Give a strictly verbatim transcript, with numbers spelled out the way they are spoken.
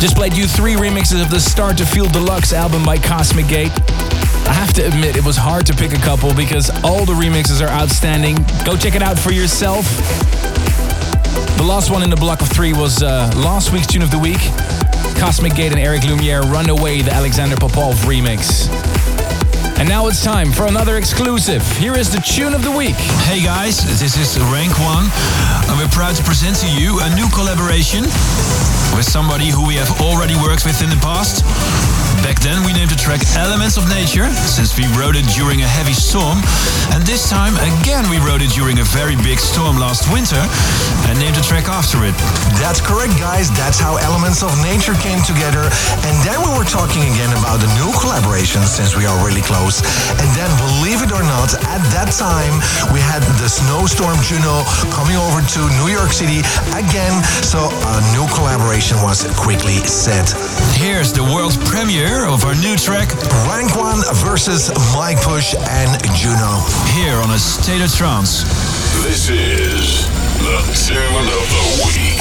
Just played you three remixes of the Start to Feel Deluxe album by Cosmic Gate. I have to admit, it was hard to pick a couple because all the remixes are outstanding. Go check it out for yourself. The last one in the block of three was uh, last week's Tune of the Week. Cosmic Gate and Eric Lumiere, Runaway, the Alexander Popov remix. And now it's time for another exclusive. Here is the Tune of the Week. Hey guys, this is Rank One, and we're proud to present to you a new collaboration with somebody who we have already worked with in the past. Back then we named the track Elements of Nature, since we wrote it during a heavy storm. And this time again we wrote it during a very big storm last winter and named the track after it. That's correct, guys. That's how Elements of Nature came together. And then we were talking again about the new collaboration, since we are really close. And then, believe it or not, at that time we had the snowstorm Juno coming over to New York City again. So a new collaboration was quickly set. Here's the world premiere of our new track, Rank One versus Mike Push and Juno. Here on A State of Trance. This is the Tune of the Week.